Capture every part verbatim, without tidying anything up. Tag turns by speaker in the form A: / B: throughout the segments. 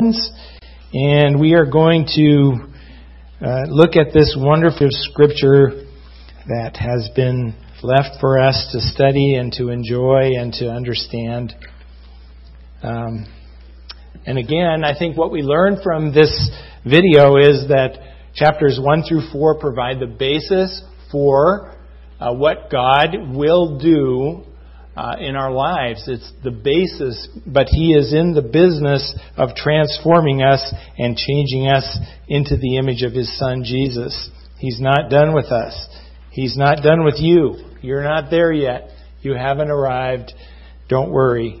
A: Romans, and we are going to uh, look at this wonderful scripture that has been left for us to study and to enjoy and to understand. Um, and again, I think what we learned from this video is that chapters one through four provide the basis for uh, what God will do uh, in our lives. It's the basis, but He is in the business of transforming us and changing us into the image of His Son, Jesus. He's not done with us. He's not done with you. You're not there yet. You haven't arrived. Don't worry.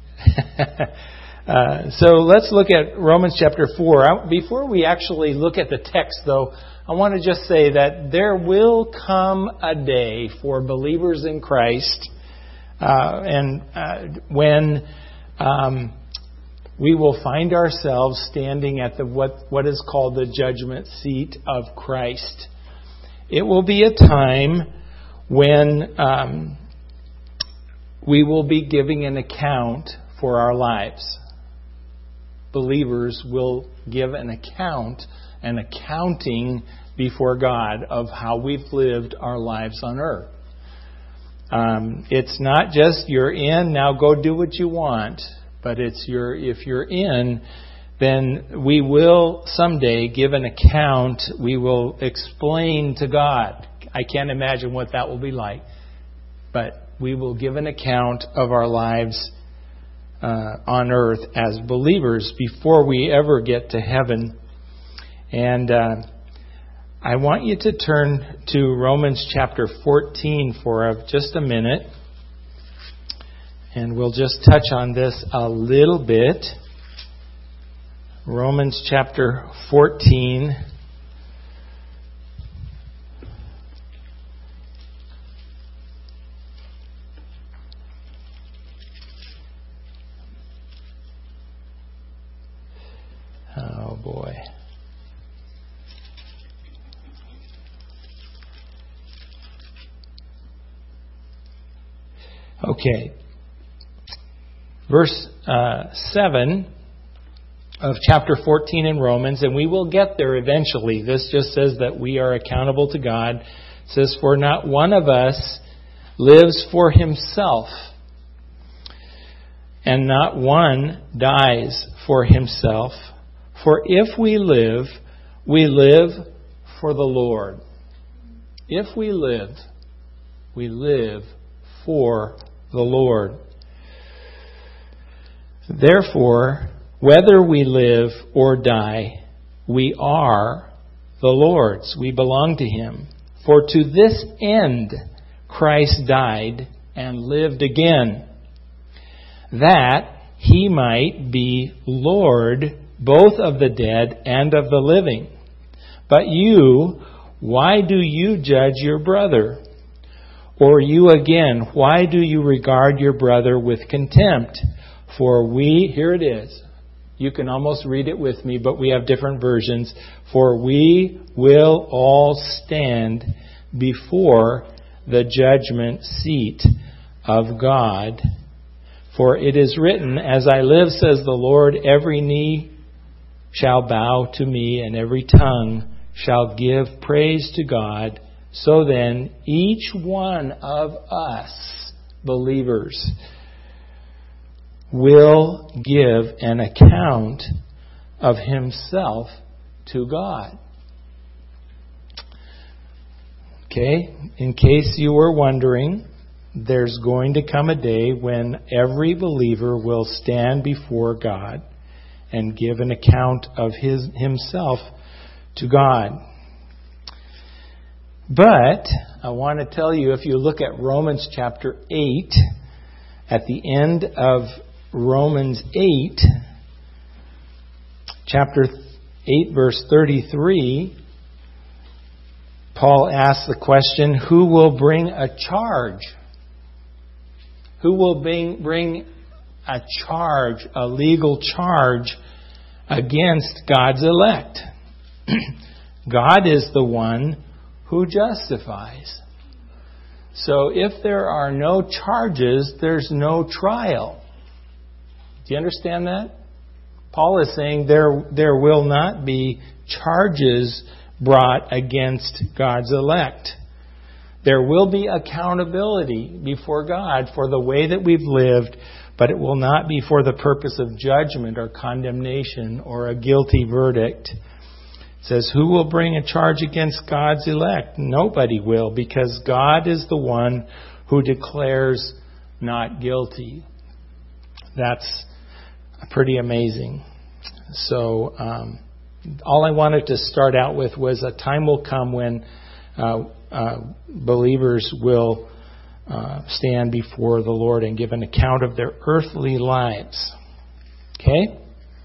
A: uh, so let's look at Romans chapter four. Before we actually look at the text, though, I want to just say that there will come a day for believers in Christ uh, and uh, when um, we will find ourselves standing at the what what is called the judgment seat of Christ. It will be a time when um, we will be giving an account for our lives. Believers will give an account, an accounting before God of how we've lived our lives on earth. Um, it's not just you're in, now go do what you want, but it's your if you're in, then we will someday give an account. We will explain to God. I can't imagine what that will be like. But we will give an account of our lives uh, on earth as believers before we ever get to heaven. And uh, I want you to turn to Romans chapter fourteen for just a minute. And we'll just touch on this a little bit. Romans chapter fourteen. Oh boy. Okay. Verse uh, seven of chapter fourteen in Romans, and we will get there eventually. This just says that we are accountable to God. It says, "For not one of us lives for himself, and not one dies for himself. For if we live, we live for the Lord." If we live, we live for the Lord. Therefore, whether we live or die, we are the Lord's. We belong to Him. For to this end Christ died and lived again, that He might be Lord both of the dead and of the living. But you, why do you judge your brother? Or you again, why do you regard your brother with contempt? For we, here it is. You can almost read it with me, but we have different versions. For we will all stand before the judgment seat of God. For it is written, "As I live, says the Lord, every knee shall bow to me, and every tongue shall give praise to God." So then, each one of us, believers, will give an account of himself to God. Okay, in case you were wondering, there's going to come a day when every believer will stand before God and give an account of his himself to God. But I want to tell you, if you look at Romans chapter eight, at the end of Romans eight, chapter eight, verse thirty-three, Paul asks the question, who will bring a charge? Who will bring, bring a charge, a legal charge against God's elect? God is the one who justifies. So if there are no charges, there's no trial. Do you understand that? Paul is saying there, there will not be charges brought against God's elect. There will be accountability before God for the way that we've lived, but it will not be for the purpose of judgment or condemnation or a guilty verdict. It says, who will bring a charge against God's elect? Nobody will, because God is the one who declares not guilty. That's pretty amazing. So, um, all I wanted to start out with was a time will come when uh, uh, believers will uh, stand before the Lord and give an account of their earthly lives. Okay?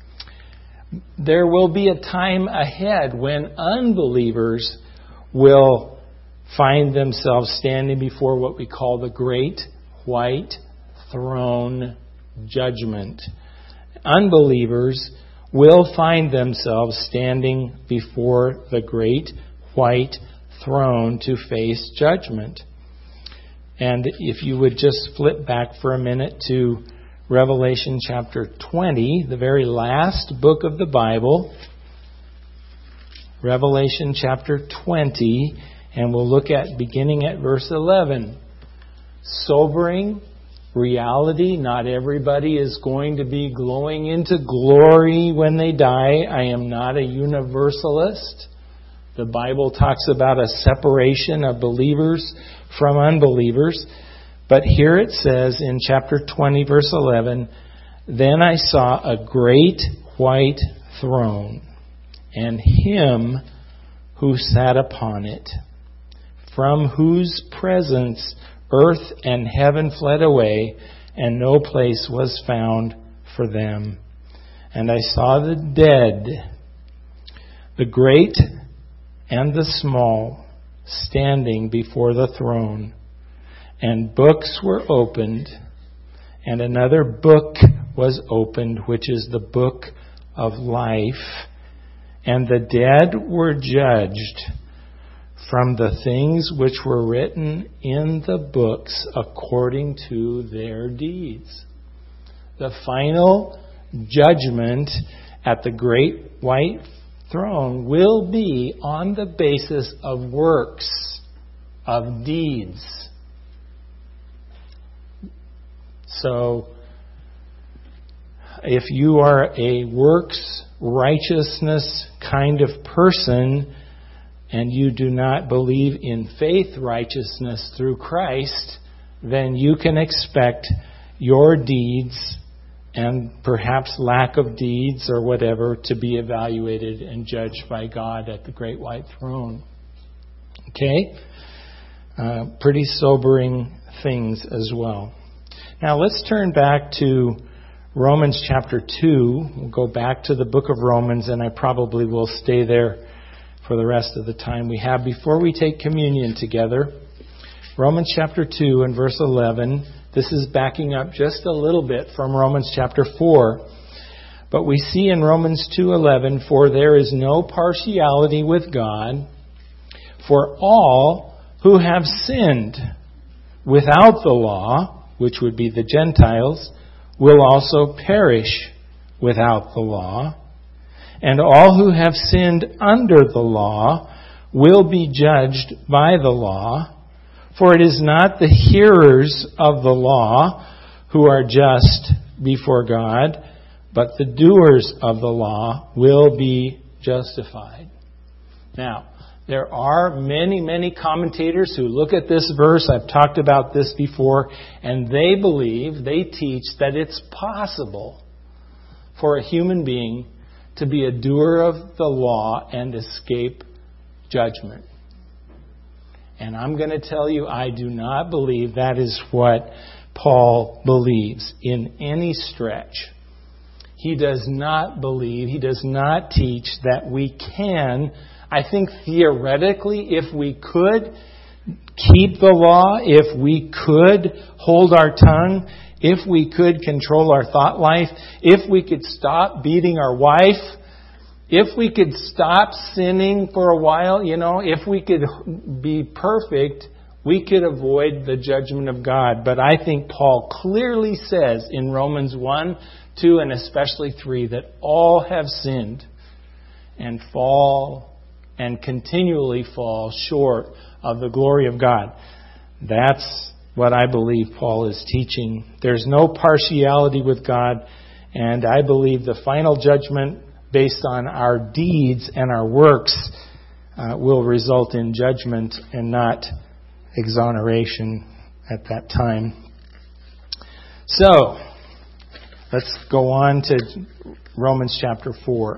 A: There will be a time ahead when unbelievers will find themselves standing before what we call the Great White Throne Judgment. Unbelievers will find themselves standing before the Great White Throne to face judgment. And if you would just flip back for a minute to Revelation chapter twenty, the very last book of the Bible. Revelation chapter twenty, and we'll look at beginning at verse eleven. Sobering reality. Not everybody is going to be glowing into glory when they die. I am not a universalist. The Bible talks about a separation of believers from unbelievers. But here it says in chapter twenty, verse eleven, then I saw a great white throne, and him who sat upon it, from whose presence earth and heaven fled away, and no place was found for them. And I saw the dead, the great and the small, standing before the throne. And books were opened, and another book was opened, which is the book of life. And the dead were judged from the things which were written in the books according to their deeds. The final judgment at the great white throne will be on the basis of works, of deeds. So, if you are a works righteousness kind of person, and you do not believe in faith righteousness through Christ, then you can expect your deeds and perhaps lack of deeds or whatever to be evaluated and judged by God at the great white throne. Okay? Uh, pretty sobering things as well. Now let's turn back to Romans chapter two. We'll go back to the book of Romans, and I probably will stay there for the rest of the time we have before we take communion together. Romans chapter two and verse eleven. This is backing up just a little bit from Romans chapter four. But we see in Romans two eleven, for there is no partiality with God, for all who have sinned without the law, which would be the Gentiles, will also perish without the law. And all who have sinned under the law will be judged by the law. For it is not the hearers of the law who are just before God, but the doers of the law will be justified. Now, there are many, many commentators who look at this verse. I've talked about this before, and they believe, they teach that it's possible for a human being to be a doer of the law and escape judgment. And I'm going to tell you, I do not believe that is what Paul believes in any stretch. He does not believe, he does not teach that we can, I think theoretically, if we could keep the law, if we could hold our tongue, if we could control our thought life, if we could stop beating our wife, if we could stop sinning for a while, you know, if we could be perfect, we could avoid the judgment of God. But I think Paul clearly says in Romans one, two, and especially three, that all have sinned and fall and continually fall short of the glory of God. That's what I believe Paul is teaching. There's no partiality with God, and I believe the final judgment based on our deeds and our works uh, will result in judgment and not exoneration at that time. So, let's go on to Romans chapter four.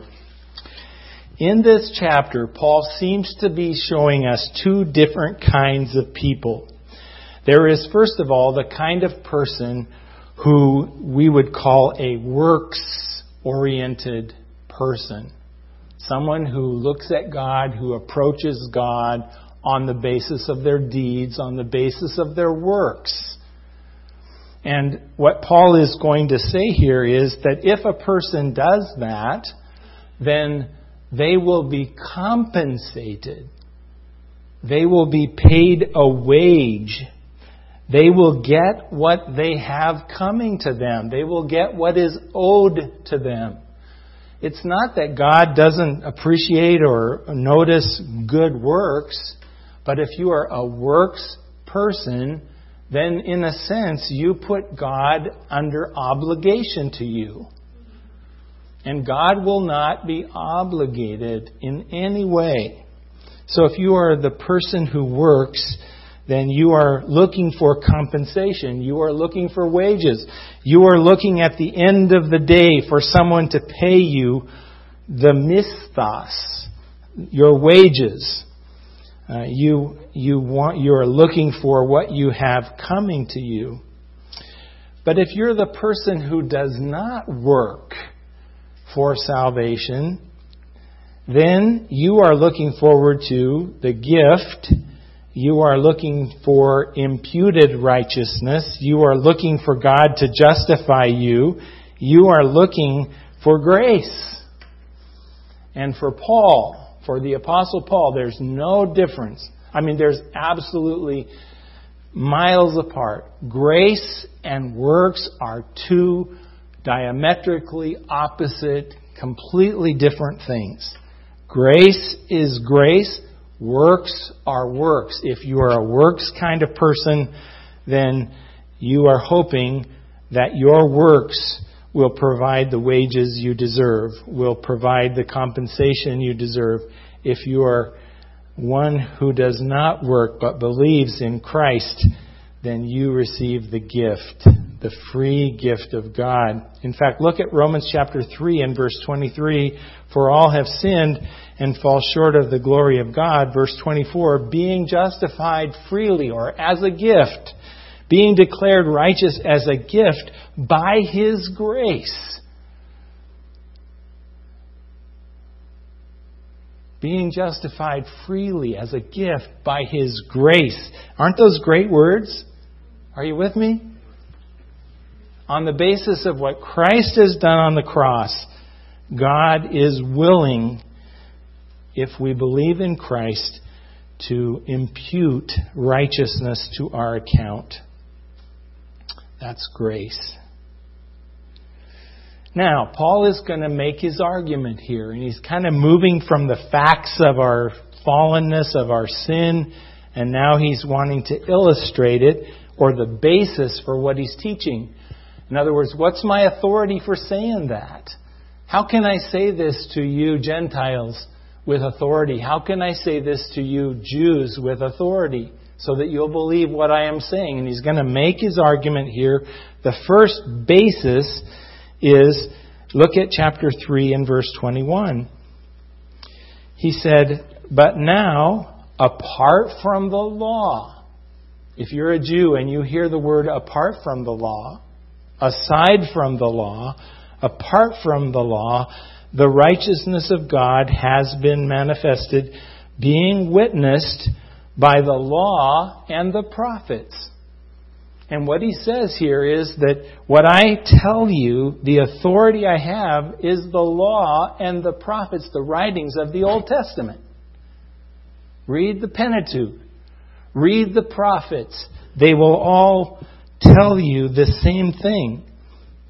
A: In this chapter, Paul seems to be showing us two different kinds of people. There is, first of all, the kind of person who we would call a works-oriented person. Someone who looks at God, who approaches God on the basis of their deeds, on the basis of their works. And what Paul is going to say here is that if a person does that, then they will be compensated. They will be paid a wage. They will get what they have coming to them. They will get what is owed to them. It's not that God doesn't appreciate or notice good works, but if you are a works person, then in a sense you put God under obligation to you. And God will not be obligated in any way. So if you are the person who works, then you are looking for compensation. You are looking for wages. You are looking at the end of the day for someone to pay you the misthos, your wages. Uh, you you want you are looking for what you have coming to you. But if you're the person who does not work for salvation, then you are looking forward to the gift. You are looking for imputed righteousness. You are looking for God to justify you. You are looking for grace. And for Paul, for the Apostle Paul, there's no difference. I mean, there's absolutely miles apart. Grace and works are two diametrically opposite, completely different things. Grace is grace. Works are works. If you are a works kind of person, then you are hoping that your works will provide the wages you deserve, will provide the compensation you deserve. If you are one who does not work but believes in Christ, then you receive the gift, the free gift of God. In fact, look at Romans chapter three and verse twenty-three. For all have sinned and fall short of the glory of God. Verse twenty-four, being justified freely or as a gift, being declared righteous as a gift by His grace. Being justified freely as a gift by His grace. Aren't those great words? Are you with me? On the basis of what Christ has done on the cross, God is willing, if we believe in Christ, to impute righteousness to our account. That's grace. Now, Paul is going to make his argument here, and he's kind of moving from the facts of our fallenness, of our sin, and now he's wanting to illustrate it, or the basis for what he's teaching. In other words, what's my authority for saying that? How can I say this to you Gentiles with authority? How can I say this to you Jews with authority so that you'll believe what I am saying? And he's going to make his argument here. The first basis is, look at chapter three and verse twenty-one. He said, but now, apart from the law, if you're a Jew and you hear the word apart from the law, aside from the law, apart from the law, the righteousness of God has been manifested, being witnessed by the law and the prophets. And what he says here is that what I tell you, the authority I have, is the law and the prophets, the writings of the Old Testament. Read the Pentateuch. Read the prophets. They will all tell you the same thing.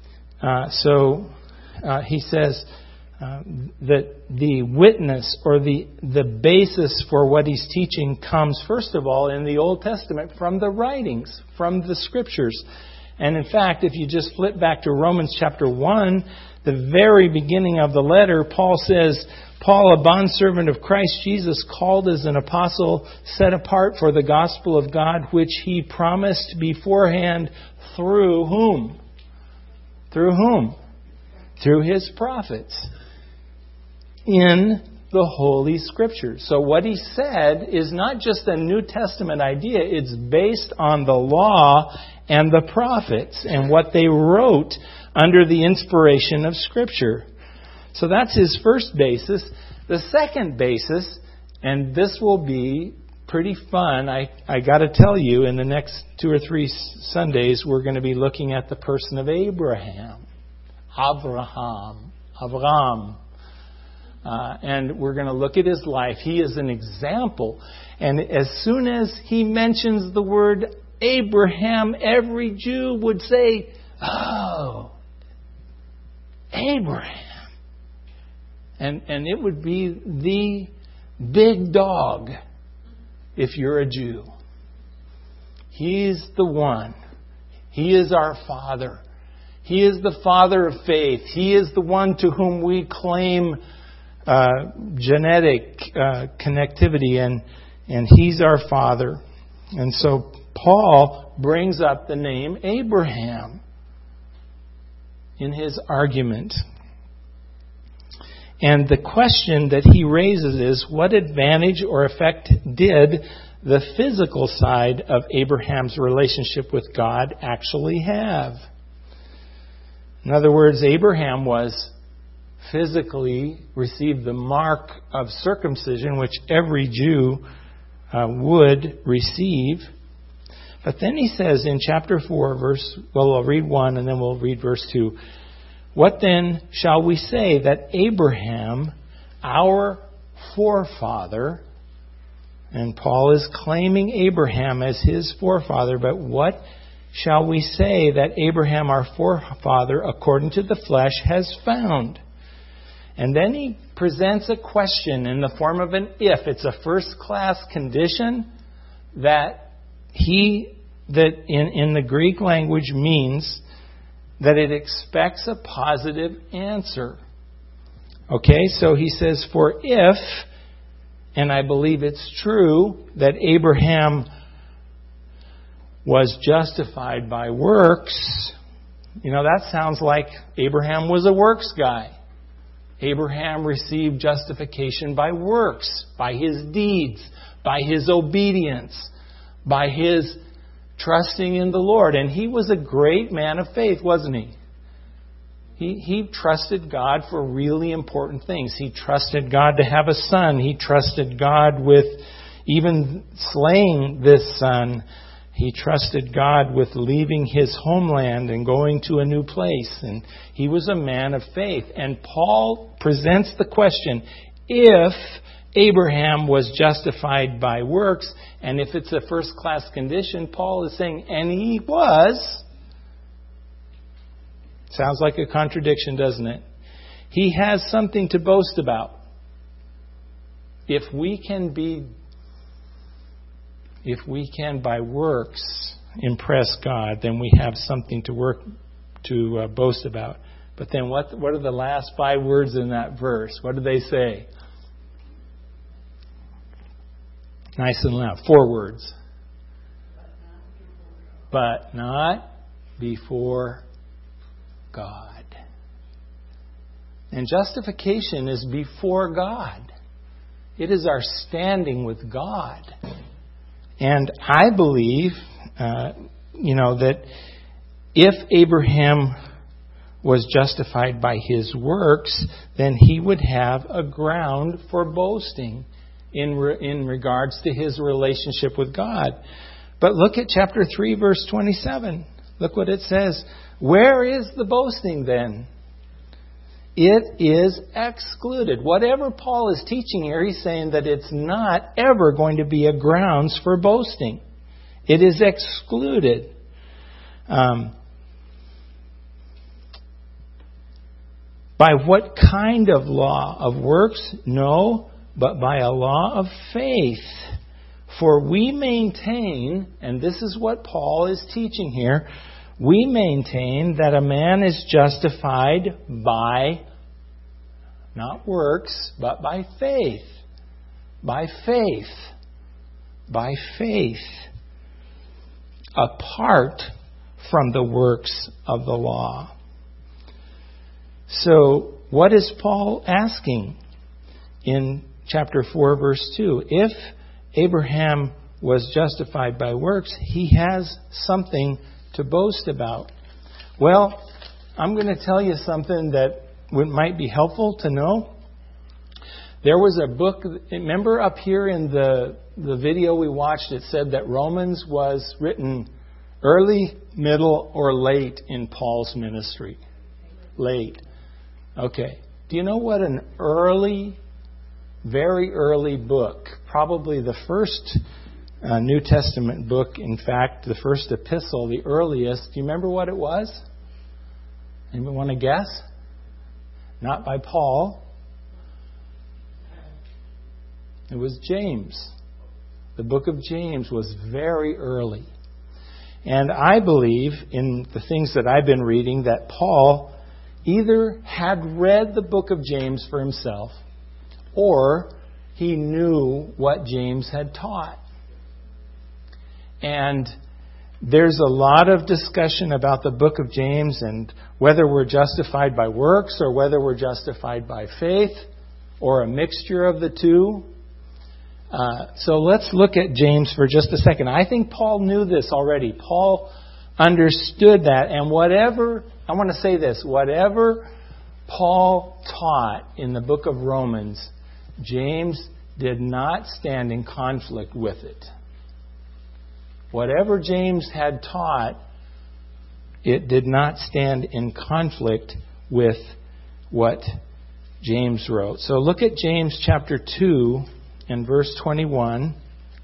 A: Uh, so uh, he says uh, that the witness or the, the basis for what he's teaching comes, first of all, in the Old Testament from the writings, from the Scriptures. And in fact, if you just flip back to Romans chapter one, the very beginning of the letter, Paul says, Paul, a bondservant of Christ Jesus, called as an apostle, set apart for the gospel of God, which he promised beforehand through whom? Through whom? Through his prophets in the Holy Scriptures. So what he said is not just a New Testament idea. It's based on the law and the prophets and what they wrote under the inspiration of Scripture. So that's his first basis. The second basis, and this will be pretty fun, I, I got to tell you, in the next two or three Sundays, we're going to be looking at the person of Abraham. Abraham. Avram. Uh, and we're going to look at his life. He is an example. And as soon as he mentions the word Abraham, every Jew would say, oh, Abraham. And and it would be the big dog if you're a Jew. He's the one. He is our Father. He is the Father of faith. He is the one to whom we claim uh, genetic uh, connectivity, and and He's our Father. And so Paul brings up the name Abraham in his argument. And the question that he raises is, what advantage or effect did the physical side of Abraham's relationship with God actually have? In other words, Abraham was physically received the mark of circumcision, which every Jew uh, would receive. But then he says in chapter four, verse, well, I'll read one and then we'll read verse two. What then shall we say that Abraham, our forefather, and Paul is claiming Abraham as his forefather, but what shall we say that Abraham, our forefather, according to the flesh, has found? And then he presents a question in the form of an if. It's a first-class condition that he, that in, in the Greek language means that it expects a positive answer. Okay, so he says, for if, and I believe it's true, that Abraham was justified by works, you know, that sounds like Abraham was a works guy. Abraham received justification by works, by his deeds, by his obedience, by his trusting in the Lord. And he was a great man of faith, wasn't he? He he trusted God for really important things. He trusted God to have a son. He trusted God with even slaying this son. He trusted God with leaving his homeland and going to a new place. And he was a man of faith. And Paul presents the question, if Abraham was justified by works, and if it's a first-class condition, Paul is saying, and he was. Sounds like a contradiction, doesn't it? He has something to boast about. If we can be, if we can by works impress God, then we have something to work to uh, boast about. But then what? What are the last five words in that verse? What do they say? Nice and loud. Four words. But not before God. And justification is before God. It is our standing with God. And I believe, uh, you know, that if Abraham was justified by his works, then he would have a ground for boasting in re- in regards to his relationship with God. But look at chapter three, verse twenty-seven. Look what it says. Where is the boasting then? It is excluded. Whatever Paul is teaching here, he's saying that it's not ever going to be a grounds for boasting. It is excluded. Um, By what kind of law? Of works? No, but by a law of faith. For we maintain, and this is what Paul is teaching here, we maintain that a man is justified by, not works, but by faith. By faith. By faith. Apart from the works of the law. So, what is Paul asking in chapter four, verse two? If Abraham was justified by works, he has something to boast about. Well, I'm going to tell you something that might be helpful to know. There was a book, remember up here in the, the video we watched, it said that Romans was written early, middle, or late in Paul's ministry. Late. Okay. Do you know what an early, very early book, probably the first uh, New Testament book, in fact, the first epistle, the earliest, do you remember what it was? Anyone want to guess? Not by Paul. It was James. The book of James was very early. And I believe, in the things that I've been reading, that Paul either had read the book of James for himself, or he knew what James had taught. And there's a lot of discussion about the book of James and whether we're justified by works or whether we're justified by faith or a mixture of the two. Uh, so let's look at James for just a second. I think Paul knew this already. Paul understood that. And whatever, I want to say this, whatever Paul taught in the book of Romans, James did not stand in conflict with it. Whatever James had taught, it did not stand in conflict with what James wrote. So look at James chapter two and verse twenty-one.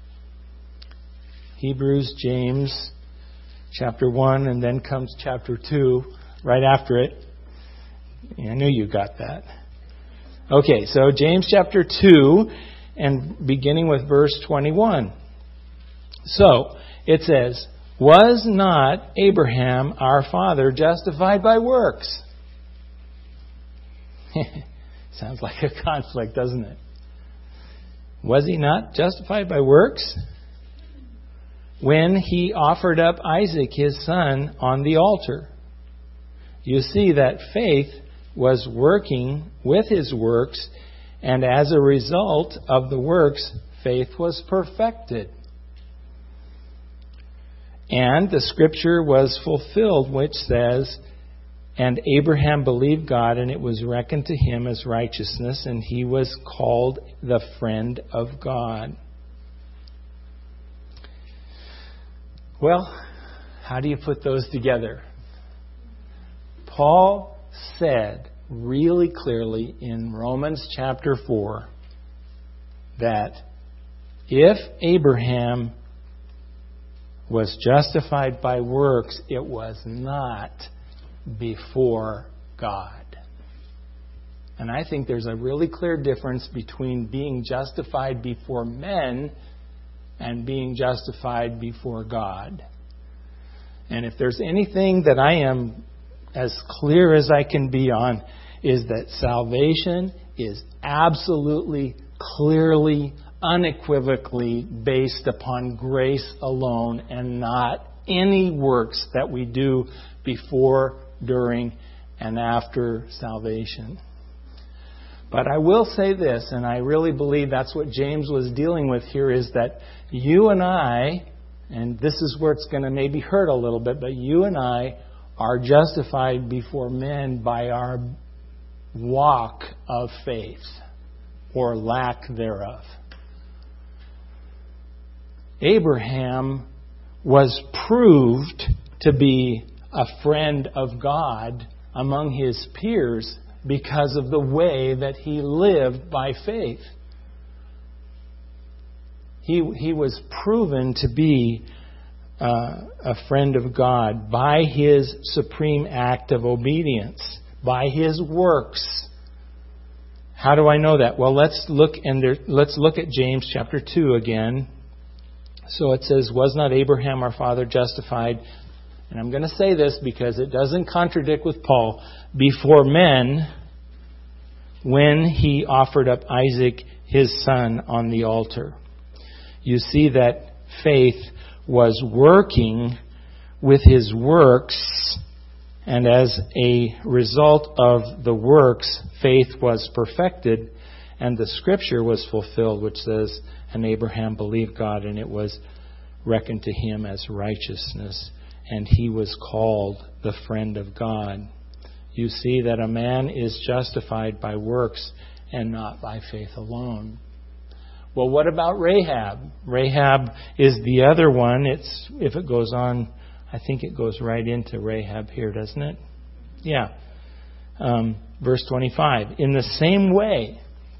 A: Hebrews, James chapter one, and then comes chapter two right after it. I knew you got that. Okay, so James chapter two, and beginning with verse twenty-one. So, it says, was not Abraham our father justified by works? Sounds like a conflict, doesn't it? Was he not justified by works when he offered up Isaac his son on the altar? You see that faith was working with his works, and as a result of the works, faith was perfected. And the scripture was fulfilled, which says, and Abraham believed God, and it was reckoned to him as righteousness, and he was called the friend of God. Well, how do you put those together? Paul said really clearly in Romans chapter four that if Abraham was justified by works, it was not before God. And I think there's a really clear difference between being justified before men and being justified before God. And if there's anything that I am as clear as I can be on, is that salvation is absolutely, clearly, unequivocally based upon grace alone and not any works that we do before, during, and after salvation. But I will say this, and I really believe that's what James was dealing with here, is that you and I, and this is where it's going to maybe hurt a little bit, but you and I are justified before men by our walk of faith or lack thereof. Abraham was proved to be a friend of God among his peers because of the way that he lived by faith. He, he was proven to be uh, a friend of God by his supreme act of obedience, by his works. How do I know that? Well, let's look and there, let's look at James chapter two again. So it says, was not Abraham our father justified? And I'm going to say this because it doesn't contradict with Paul. Before men, when he offered up Isaac, his son, on the altar. You see that faith was working with his works, and as a result of the works, faith was perfected, and the scripture was fulfilled, which says, and Abraham believed God, and it was reckoned to him as righteousness, and he was called the friend of God. You see that a man is justified by works and not by faith alone. Well, what about Rahab? Rahab is the other one. It's if it goes on, I think it goes right into Rahab here, doesn't it? Yeah. Um, verse twenty-five. In the same way,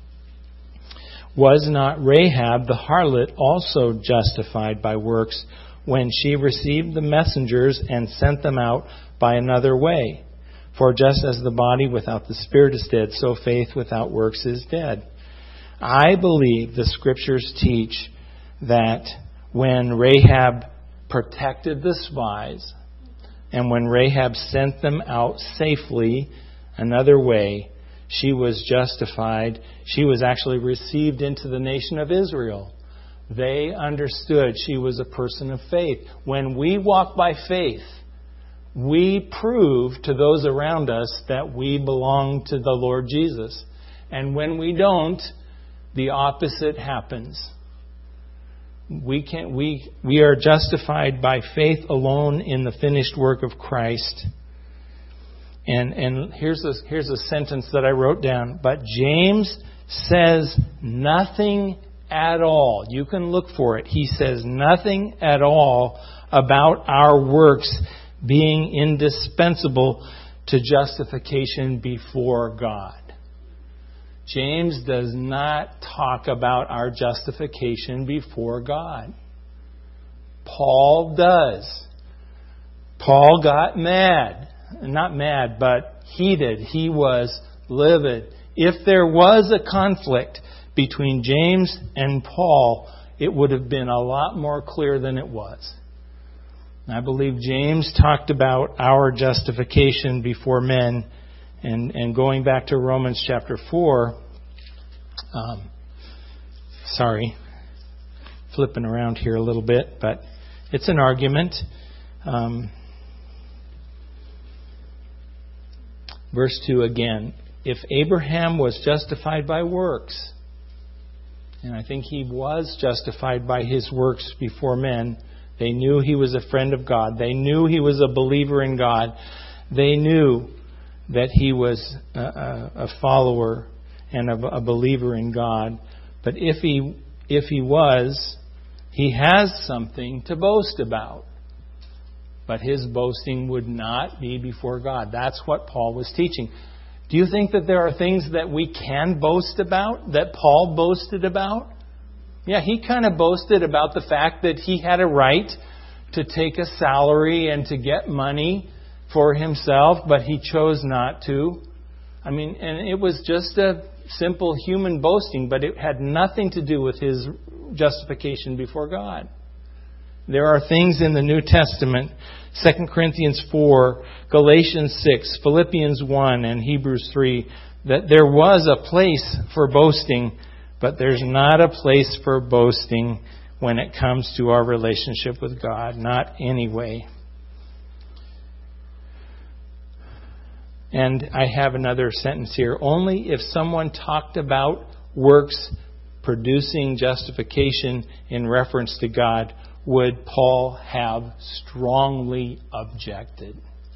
A: was not Rahab the harlot also justified by works when she received the messengers and sent them out by another way? For just as the body without the spirit is dead, so faith without works is dead. I believe the scriptures teach that when Rahab protected the spies and when Rahab sent them out safely another way, she was justified. She was actually received into the nation of Israel. They understood she was a person of faith. When we walk by faith, we prove to those around us that we belong to the Lord Jesus. And when we don't, the opposite happens. We can we we are justified by faith alone in the finished work of Christ. And and here's a here's a sentence that I wrote down. But James says nothing at all. You can look for it. He says nothing at all about our works being indispensable to justification before God. James does not talk about our justification before God. Paul does. Paul got mad. Not mad, but heated. He was livid. If there was a conflict between James and Paul, it would have been a lot more clear than it was. I believe James talked about our justification before men. And, and going back to Romans chapter four, um, sorry, flipping around here a little bit, but it's an argument. Um, verse two again. If Abraham was justified by works, and I think he was justified by his works before men, they knew he was a friend of God. They knew he was a believer in God. They knew that he was a, a follower and a, a believer in God. But if he if he was, he has something to boast about. But his boasting would not be before God. That's what Paul was teaching. Do you think that there are things that we can boast about, that Paul boasted about? Yeah, he kind of boasted about the fact that he had a right to take a salary and to get money for himself, but he chose not to. I mean, and it was just a simple human boasting, but it had nothing to do with his justification before God. There are things in the New Testament, Second Corinthians four, Galatians six, Philippians one, and Hebrews three, that there was a place for boasting, but there's not a place for boasting when it comes to our relationship with God. Not anyway. And I have another sentence here. Only if someone talked about works producing justification in reference to God would Paul have strongly objected.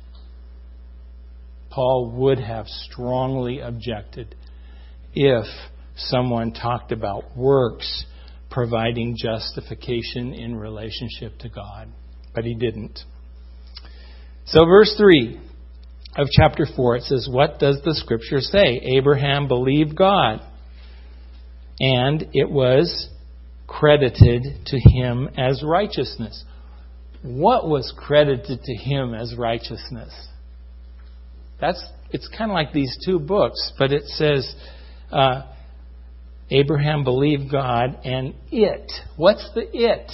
A: Paul would have strongly objected if someone talked about works providing justification in relationship to God. But he didn't. So verse three of chapter four, it says, what does the scripture say? Abraham believed God, and it was credited to him as righteousness. What was credited to him as righteousness? That's it's kind of like these two books, but it says uh, Abraham believed God, and it. What's the it?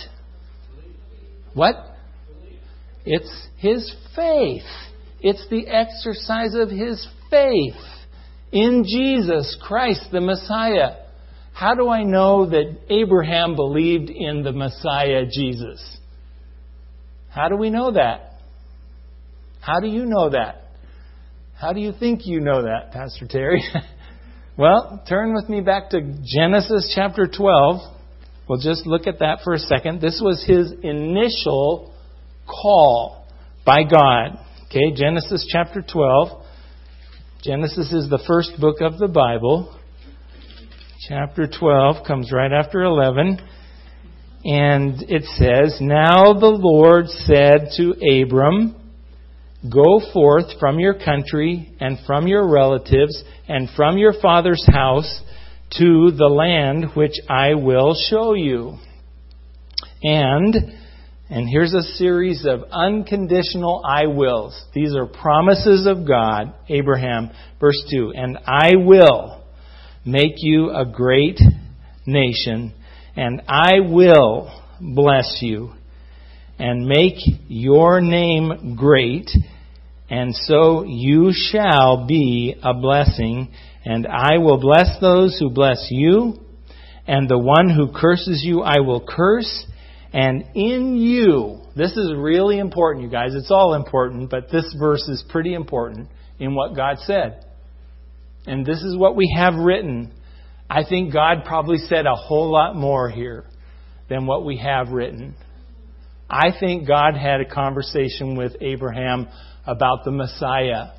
A: What? It's his faith. It's the exercise of his faith in Jesus Christ, the Messiah. How do I know that Abraham believed in the Messiah, Jesus? How do we know that? How do you know that? How do you think you know that, Pastor Terry? Well, turn with me back to Genesis chapter twelve. We'll just look at that for a second. This was his initial call by God. Okay, Genesis chapter twelve. Genesis is the first book of the Bible. Chapter twelve comes right after eleven. And it says, "Now the Lord said to Abram, go forth from your country and from your relatives and from your father's house to the land which I will show you. And, and here's a series of unconditional I wills. These are promises of God. Abraham, verse two, and I will make you a great nation, and I will bless you and make your name great, and so you shall be a blessing. And I will bless those who bless you, and the one who curses you I will curse. And in you," this is really important, you guys. It's all important, but this verse is pretty important in what God said. And this is what we have written. I think God probably said a whole lot more here than what we have written. I think God had a conversation with Abraham about the Messiah.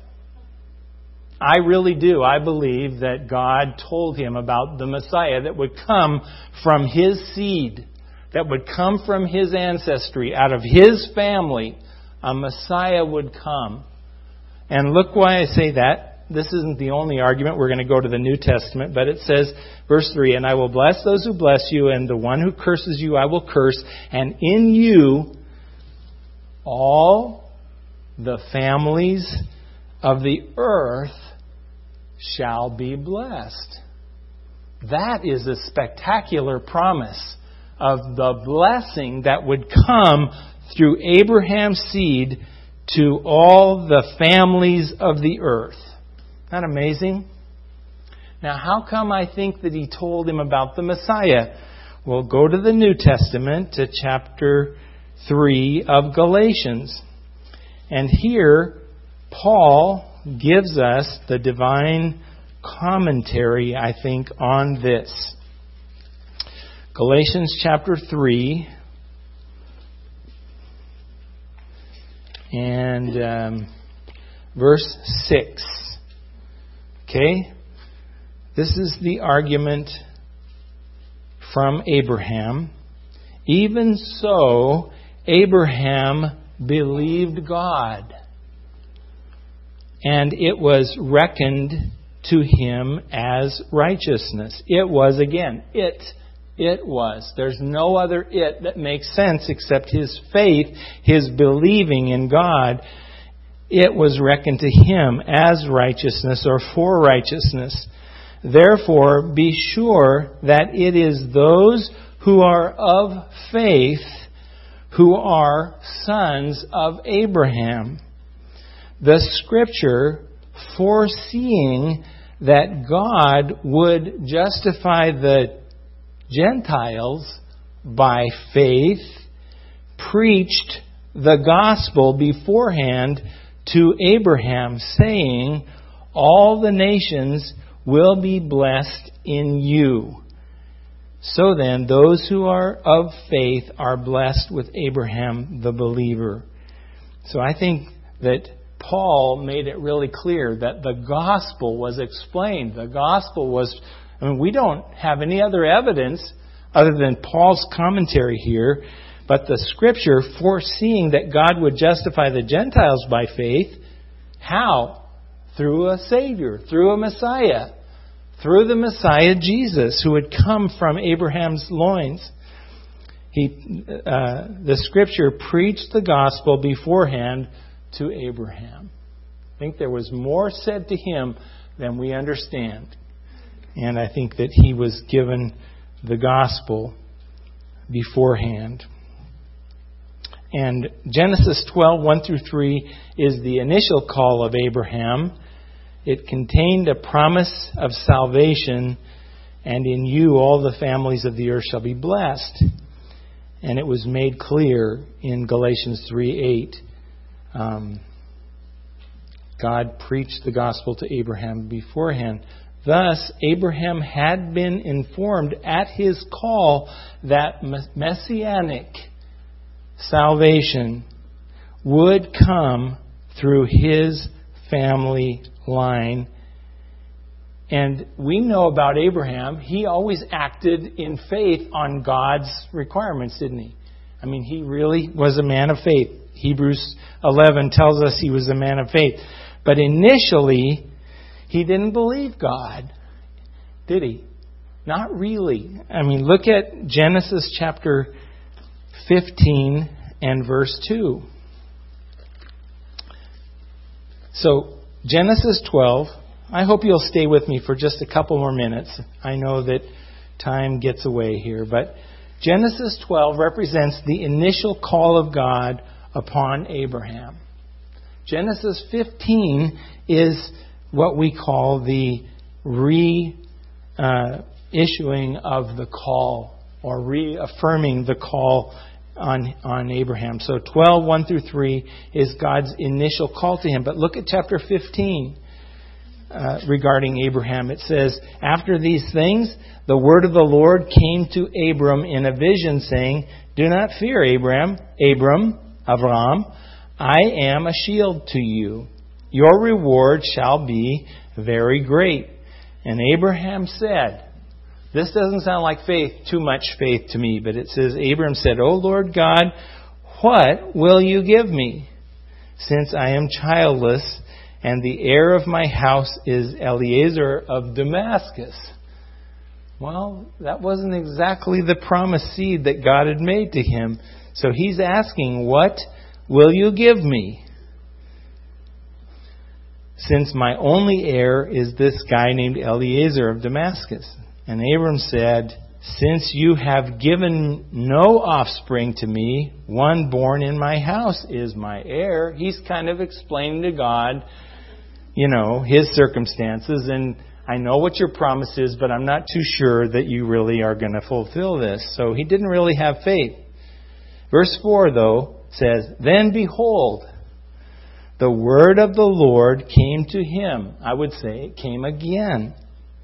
A: I really do. I believe that God told him about the Messiah that would come from his seed, that would come from his ancestry, out of his family. A Messiah would come. And look why I say that. This isn't the only argument. We're going to go to the New Testament. But it says, verse three, "And I will bless those who bless you, and the one who curses you I will curse. And in you all the families of the earth shall be blessed." That is a spectacular promise of the blessing that would come through Abraham's seed to all the families of the earth. Isn't that amazing? Now, how come I think that he told him about the Messiah? Well, go to the New Testament, to chapter three of Galatians. And here, Paul gives us the divine commentary, I think, on this. Galatians chapter three. And um, verse six. Okay? This is the argument from Abraham. "Even so, Abraham believed God, and it was reckoned to him as righteousness." It was, again, it. It was. There's no other it that makes sense except his faith, his believing in God. It was reckoned to him as righteousness, or for righteousness. "Therefore, be sure that it is those who are of faith who are sons of Abraham. The Scripture, foreseeing that God would justify the Gentiles by faith, preached the gospel beforehand to Abraham, saying, all the nations will be blessed in you. So then, those who are of faith are blessed with Abraham the believer." So I think that Paul made it really clear that the gospel was explained. The gospel was, I mean, we don't have any other evidence other than Paul's commentary here, but the Scripture foreseeing that God would justify the Gentiles by faith. How? Through a Savior, through a Messiah. Through the Messiah, Jesus, who had come from Abraham's loins. He, uh, the Scripture preached the gospel beforehand to Abraham. I think there was more said to him than we understand. And I think that he was given the gospel beforehand. And Genesis twelve, one through three is the initial call of Abraham. It contained a promise of salvation, and in you all the families of the earth shall be blessed. And it was made clear in Galatians three eight. Um, God preached the gospel to Abraham beforehand. Thus, Abraham had been informed at his call that messianic salvation would come through his family line. And we know about Abraham, he always acted in faith on God's requirements, didn't he? I mean, he really was a man of faith. Hebrews eleven tells us he was a man of faith. But initially, he didn't believe God, did he? Not really. I mean, look at Genesis chapter fifteen and verse two. So, Genesis twelve. I hope you'll stay with me for just a couple more minutes. I know that time gets away here. But Genesis twelve represents the initial call of God upon Abraham. Genesis fifteen is what we call the re-issuing uh, of the call, or reaffirming the call on, on Abraham. So twelve, one through three is God's initial call to him. But look at chapter fifteen uh, regarding Abraham. It says, after these things, the word of the Lord came to Abram in a vision, saying, do not fear, Abram, Abram, Avram, I am a shield to you. Your reward shall be very great. And Abraham said, this doesn't sound like faith, too much faith to me, but it says, Abram said, O Lord God, what will you give me? Since I am childless, and the heir of my house is Eliezer of Damascus. Well, that wasn't exactly the promised seed that God had made to him. So he's asking, what will you give me? Since my only heir is this guy named Eliezer of Damascus. And Abram said, since you have given no offspring to me, one born in my house is my heir. He's kind of explaining to God, you know, his circumstances. And I know what your promise is, but I'm not too sure that you really are going to fulfill this. So he didn't really have faith. Verse four, though, says, then behold, the word of the Lord came to him. I would say it came again,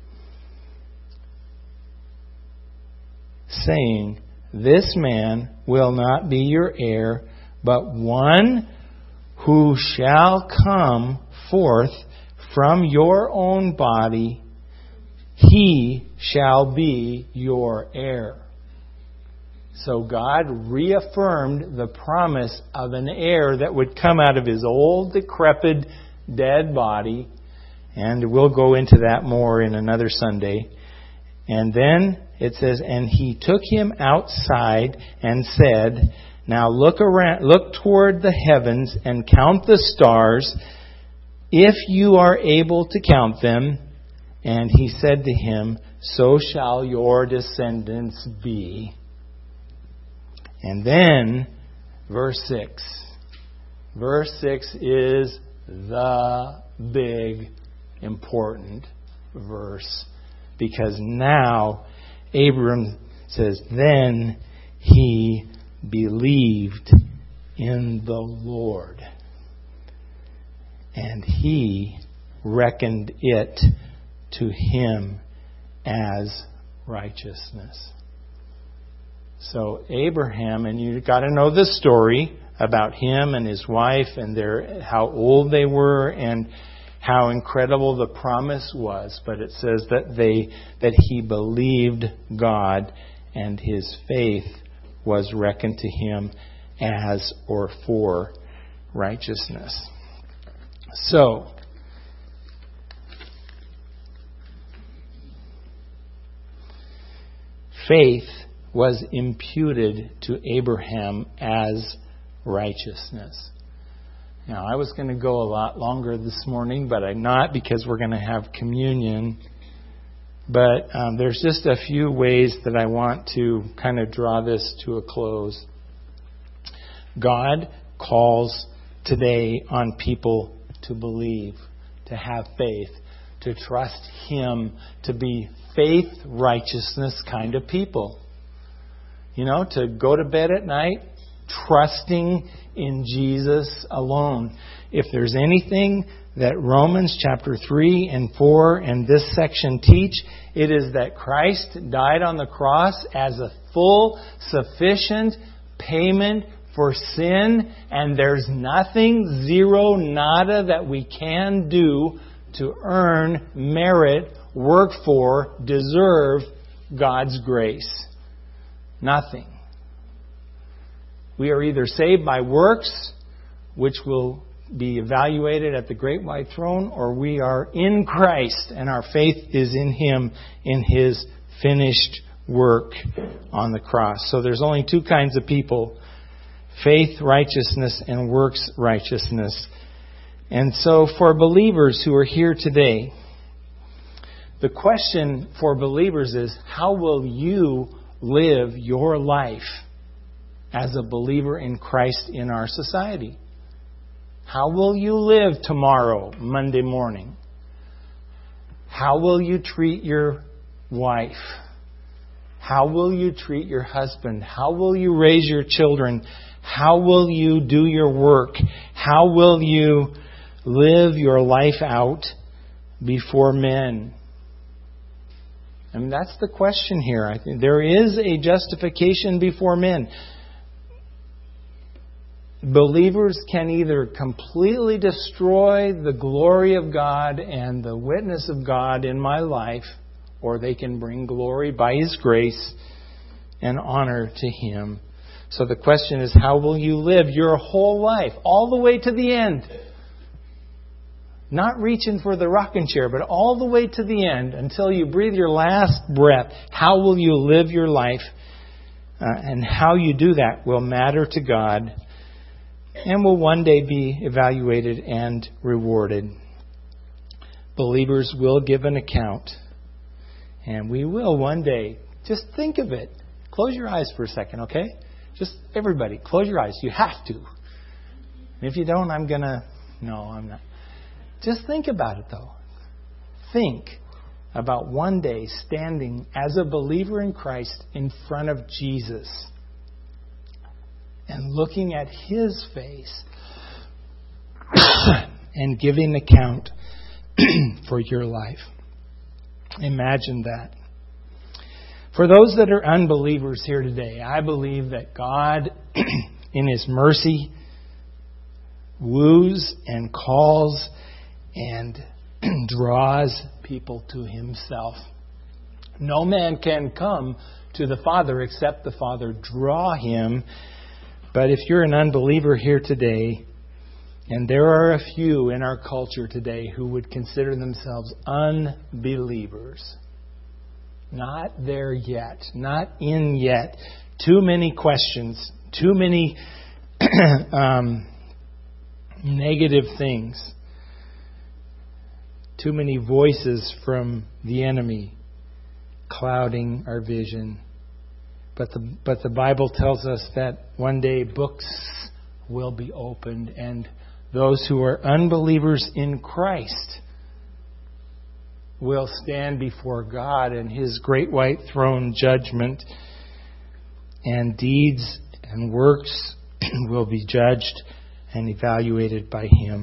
A: saying, this man will not be your heir, but one who shall come forth from your own body, he shall be your heir. So God reaffirmed the promise of an heir that would come out of his old, decrepit, dead body. And we'll go into that more in another Sunday. And then it says, and he took him outside and said, now look around, look toward the heavens and count the stars, if you are able to count them. And he said to him, so shall your descendants be. And then, verse six. Verse six is the big, important verse. Because now, Abram says, then he believed in the Lord. And he reckoned it to him as righteousness. So Abraham, and you've got to know the story about him and his wife and their how old they were and how incredible the promise was. But it says that they that he believed God and his faith was reckoned to him as or for righteousness. So, faith was imputed to Abraham as righteousness. Now, I was going to go a lot longer this morning, but I'm not because we're going to have communion. But um, there's just a few ways that I want to kind of draw this to a close. God calls today on people to believe, to have faith, to trust Him, to be faith, righteousness kind of people. You know, to go to bed at night trusting in Jesus alone. If there's anything that Romans chapter three and four and this section teach, it is that Christ died on the cross as a full, sufficient payment for sin, and there's nothing, zero, nada, that we can do to earn, merit, work for, deserve God's grace. Nothing. We are either saved by works, which will be evaluated at the great white throne, or we are in Christ and our faith is in Him, in His finished work on the cross. So there's only two kinds of people: faith righteousness and works righteousness. And so for believers who are here today, the question for believers is, how will you live your life as a believer in Christ in our society? How will you live tomorrow, Monday morning? How will you treat your wife? How will you treat your husband? How will you raise your children? How will you do your work? How will you live your life out before men? I mean, that's the question here. I think there is a justification before men. Believers can either completely destroy the glory of God and the witness of God in my life, or they can bring glory by His grace and honor to Him. So the question is, how will you live your whole life, all the way to the end? Not reaching for the rocking chair, but all the way to the end until you breathe your last breath. How will you live your life? Uh, and how you do that will matter to God and will one day be evaluated and rewarded. Believers will give an account. And we will one day. Just think of it. Close your eyes for a second, okay? Just everybody, close your eyes. You have to. And if you don't, I'm going to... No, I'm not. Just think about it, though. Think about one day standing as a believer in Christ in front of Jesus and looking at His face and giving account for your life. Imagine that. For those that are unbelievers here today, I believe that God, in His mercy, woos and calls and draws people to Himself. No man can come to the Father except the Father draw him. But if you're an unbeliever here today, and there are a few in our culture today who would consider themselves unbelievers, not there yet, not in yet, too many questions, too many um, negative things, too many voices from the enemy clouding our vision. But the but the Bible tells us that one day books will be opened, and those who are unbelievers in Christ will stand before God in His great white throne judgment, and deeds and works will be judged and evaluated by Him.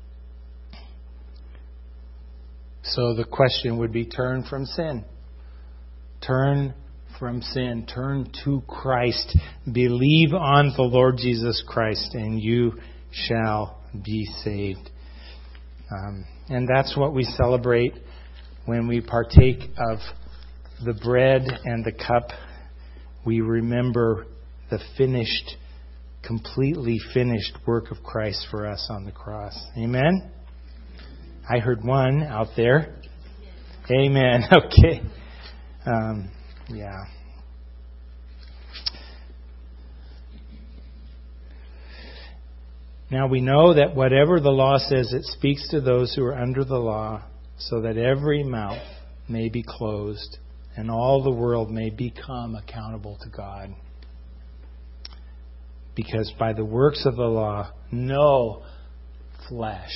A: So the question would be, turn from sin. Turn from sin. Turn to Christ. Believe on the Lord Jesus Christ, and you shall be saved. Um, and that's what we celebrate when we partake of the bread and the cup. We remember the finished, completely finished work of Christ for us on the cross. Amen? I heard one out there. Amen. Okay. Um, yeah. Now we know that whatever the law says, it speaks to those who are under the law, so that every mouth may be closed and all the world may become accountable to God. Because by the works of the law, no flesh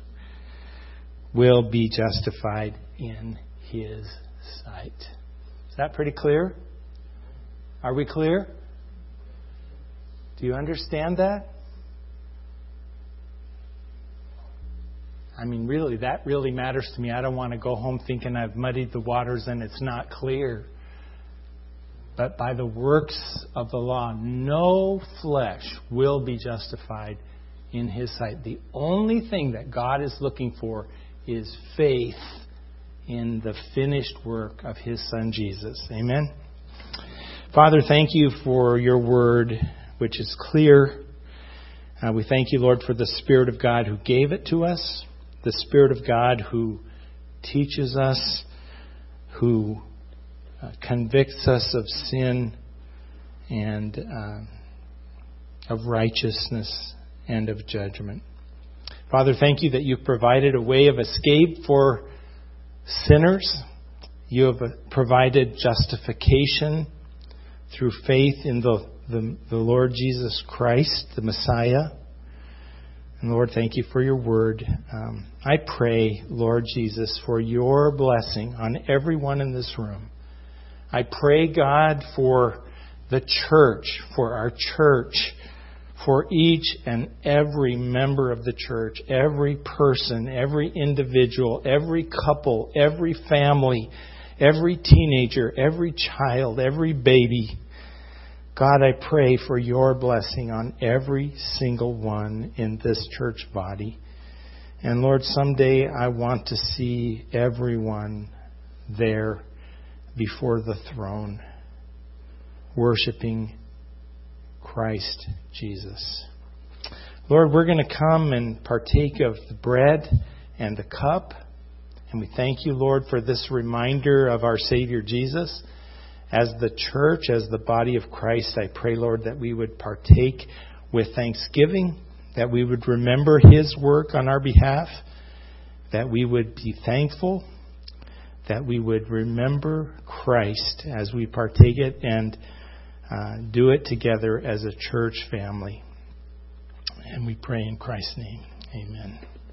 A: will be justified in His sight. Is that pretty clear? Are we clear? Do you understand that? I mean, really, that really matters to me. I don't want to go home thinking I've muddied the waters and it's not clear. But by the works of the law, no flesh will be justified in His sight. The only thing that God is looking for is faith in the finished work of His Son Jesus. Amen. Father, thank You for Your word, which is clear. Uh, we thank You, Lord, for the Spirit of God who gave it to us, the Spirit of God who teaches us, who uh, convicts us of sin and uh, of righteousness and of judgment. Father, thank You that You've provided a way of escape for sinners. You have provided justification through faith in the, the, the Lord Jesus Christ, the Messiah. And Lord, thank You for Your word. Um, I pray, Lord Jesus, for Your blessing on everyone in this room. I pray, God, for the church, for our church, for each and every member of the church, every person, every individual, every couple, every family, every teenager, every child, every baby. God, I pray for Your blessing on every single one in this church body. And Lord, someday I want to see everyone there before the throne, worshiping Christ Jesus. Lord, we're going to come and partake of the bread and the cup. And we thank You, Lord, for this reminder of our Savior Jesus. As the church, as the body of Christ, I pray, Lord, that we would partake with thanksgiving, that we would remember His work on our behalf, that we would be thankful, that we would remember Christ as we partake it and uh, do it together as a church family. And we pray in Christ's name. Amen.